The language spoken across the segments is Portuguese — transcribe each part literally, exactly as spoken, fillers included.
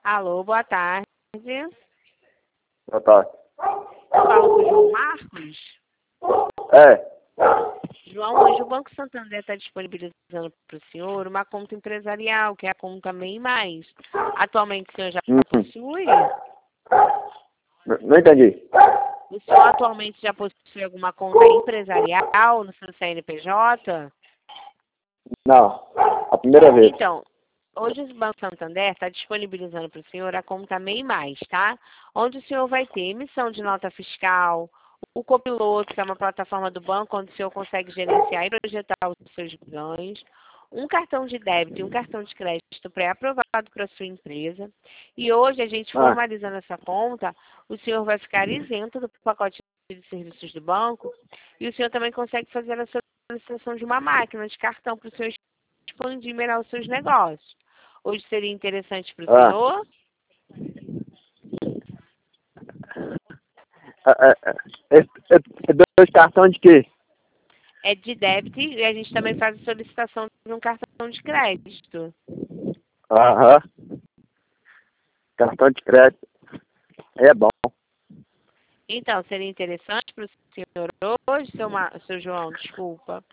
Alô, boa tarde. Boa tarde. Eu falo com o João Marcos. É. João, hoje o Banco Santander está disponibilizando para o senhor uma conta empresarial, que é a conta MEI Mais. Atualmente o senhor já Hum. possui? Não, não entendi. O senhor atualmente já possui alguma conta empresarial no seu C N P J? Não. A primeira vez. Então, hoje o Banco Santander está disponibilizando para o senhor a conta MEI Mais, tá? Onde o senhor vai ter emissão de nota fiscal, o Copiloto, que é uma plataforma do banco onde o senhor consegue gerenciar e projetar os seus ganhos, um cartão de débito e um cartão de crédito pré-aprovado para a sua empresa. E hoje, a gente Ah. formalizando essa conta, o senhor vai ficar isento do pacote de serviços do banco e o senhor também consegue fazer a solicitação de uma máquina de cartão para o senhor expandir e melhorar os seus negócios. Hoje seria interessante para o Ah. senhor? É, é, é, é, é dois cartões de quê? É de débito e a gente também faz a solicitação de um cartão de crédito. Aham. Cartão de crédito. É bom. Então, seria interessante para o senhor hoje, seu, Ma... seu João, desculpa.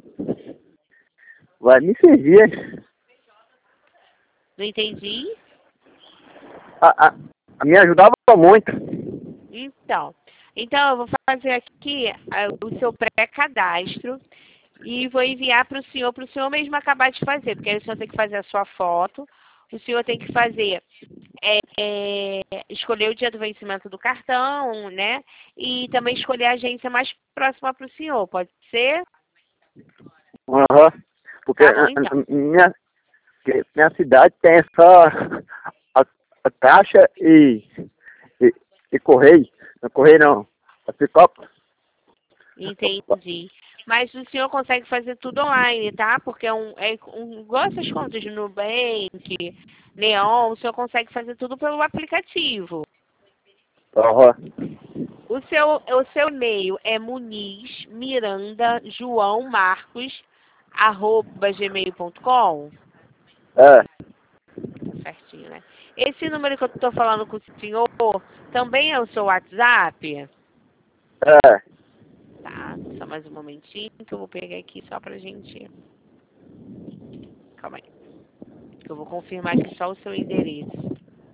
Vai me servir. Não entendi? A, a, a me ajudava muito. Então, então eu vou fazer aqui uh, o seu pré-cadastro e vou enviar para o senhor, para o senhor mesmo acabar de fazer, porque aí o senhor tem que fazer a sua foto, o senhor tem que fazer, é, é, escolher o dia do vencimento do cartão, né? E também escolher a agência mais próxima para o senhor, pode ser? Aham. Porque Tá bom, a, então. a, minha, que minha cidade tem só a, a caixa e, e, e correio. Não correio não. A picoca. Entendi. Mas o senhor consegue fazer tudo online, tá? Porque é um, é um, igual essas contas de Nubank, Neon, o senhor consegue fazer tudo pelo aplicativo. Aham. O seu, o seu e-mail é muniz miranda joão marcos arroba gmail ponto com? É. Certinho, né? Esse número que eu estou falando com o senhor também é o seu WhatsApp? É. Tá, só mais um momentinho que eu vou pegar aqui só pra gente... Calma aí. Que eu vou confirmar aqui só o seu endereço.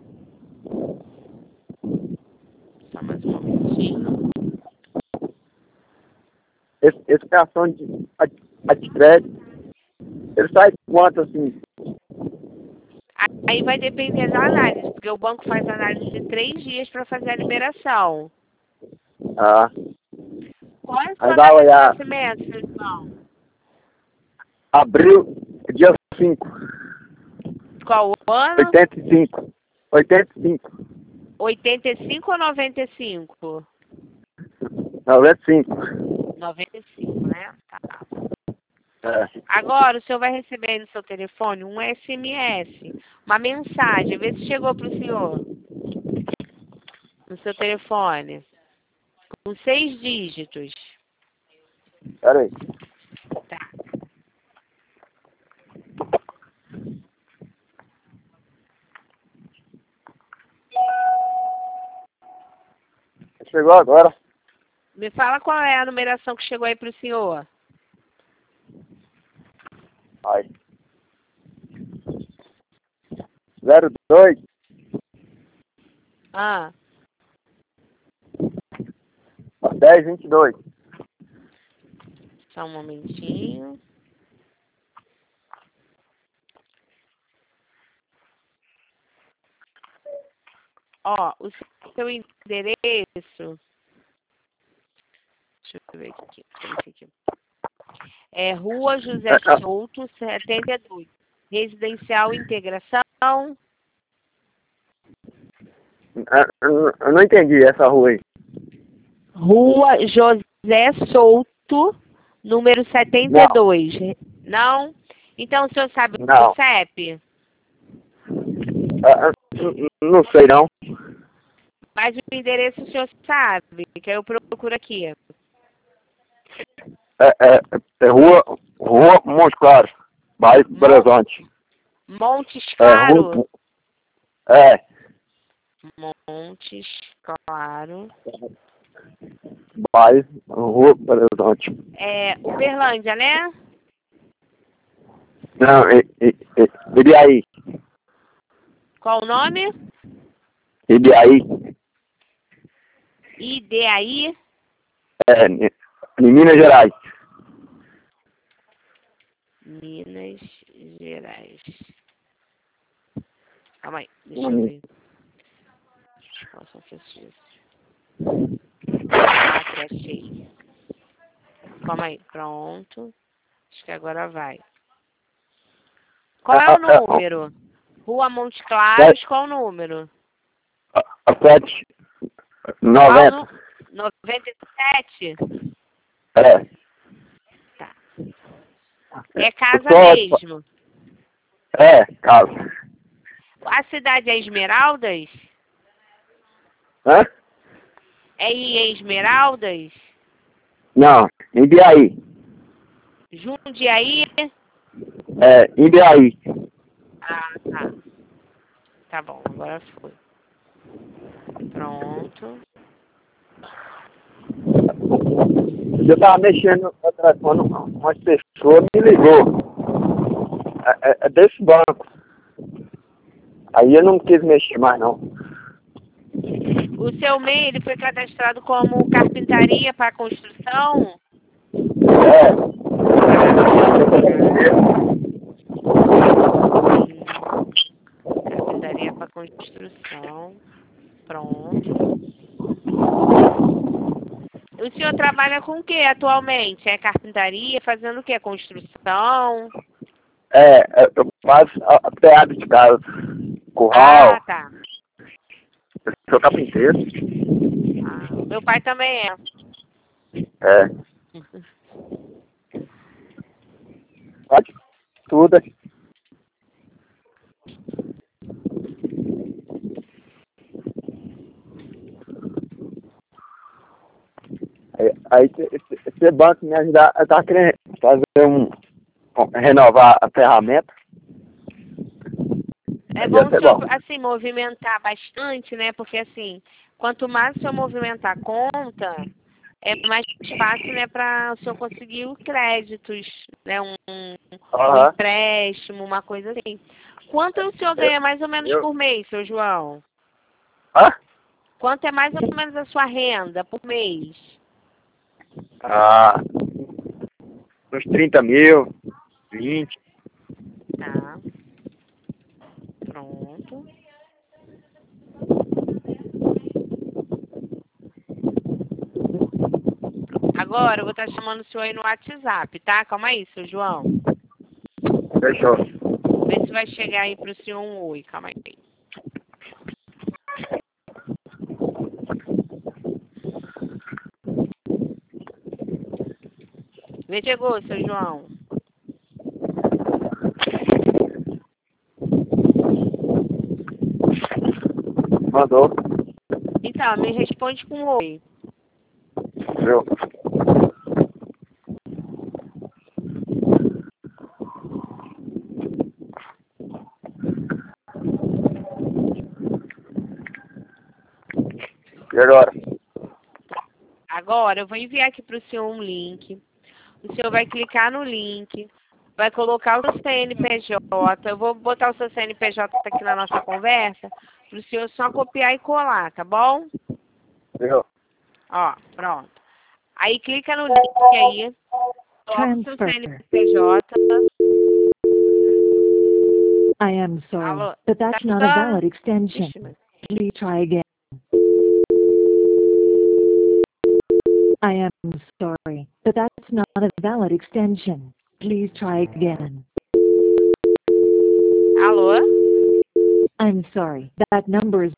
Só mais um momentinho. Esse, esse cartão de, a, a de crédito, ele sai quanto assim? Aí vai depender da análise, porque o banco faz análise de três dias para fazer a liberação. Ah. Qual é a Aí sua dá uma data de olhada. nascimento, seu irmão? Abril, dia cinco. Qual o ano? oitenta e cinco. oitenta e cinco. oitenta e cinco ou noventa e cinco? noventa e cinco. noventa e cinco, né? Tá. É. Agora, o senhor vai receber aí no seu telefone um S M S, uma mensagem. Vê se chegou para o senhor. No seu telefone. Com seis dígitos. Pera aí. Tá. Chegou agora. Me fala qual é a numeração que chegou aí para o senhor. Aí. zero dois. Ah, dez vinte e dois. só um momentinho. Ó, o seu endereço... Deixa eu ver aqui. aqui. É Rua José Souto, setenta e dois. Residencial Integração. Eu não entendi essa rua aí. Rua José Souto, número setenta e dois. Não? Não? Então o senhor sabe Não. o C E P? Ah, não sei não. Mas o endereço o senhor sabe, que eu procuro aqui. É, é, é rua, rua Montes Claros, bairro Belo Horizonte. Montes É, Claros? rua, É. Montes Claros. Bairro, Rua Belo Horizonte. É, Uberlândia, né? Não, e, e, e, Ibiaí. Qual o nome? Ibiaí. Ideaí? É, em Minas Gerais. Minas Gerais. Calma aí, deixa eu ver. São Francisco. Ah, que achei. Calma aí, pronto. Acho que agora vai. Qual é o número? Rua Montes Claros, qual o número? sete. noventa. noventa e sete? É. Tá. É casa Só- mesmo. É, casa. A cidade é Esmeraldas? Hã? É em Esmeraldas? Não, Ibiaí. Jundiaí? É, Ibiaí. Ah, tá. Tá bom, agora foi. Pronto. Eu tava mexendo no telefone, uma pessoa me ligou. É, é, é desse banco. Aí eu não quis mexer mais, não. O seu M E I, ele foi cadastrado como carpintaria para construção? É. Carpintaria para construção. Pronto. O senhor trabalha com o que atualmente? É carpintaria? Fazendo o que? Construção? É, é, eu faço ateado de casa. Curral. Ah, tá. Eu sou carpinteiro. Ah, meu pai também é. É. Pode tudo. Aí, aí esse, esse banco me ajudar, eu tava querendo fazer um, um- renovar a ferramenta. É Aí bom ia o ser senhor, bom. assim, movimentar bastante, né? Porque, assim, quanto mais o senhor movimentar a conta, é mais fácil, né, para o senhor conseguir os créditos, né? Um, um, um Aham. empréstimo, uma coisa assim. Quanto o senhor Eu, ganha mais ou menos eu, por mês, seu João? hã? Quanto é mais ou menos a sua renda por mês? Ah, uns trinta mil, vinte. Tá. Pronto. Agora eu vou estar chamando o senhor aí no WhatsApp, tá? Calma aí, seu João. Fechou. Vê se vai chegar aí pro senhor um oi. Calma aí. Vê, chegou, seu João. Mandou. Então, me responde com um oi. Viu? E agora? Agora eu vou enviar aqui pro senhor um link. O senhor vai clicar no link. Vai colocar o seu C N P J. Eu vou botar o seu C N P J aqui na nossa conversa. Pro senhor só copiar e colar, tá bom? Viu? Ó, pronto. Aí clica no link aí. Coloca o seu C N P J. I am sorry, Alô? but Tá that's not a escutando? valid extension. Ixi, mas... Please try again. I am sorry, but that's not a valid extension. Please try again. Alô? I'm sorry, that number is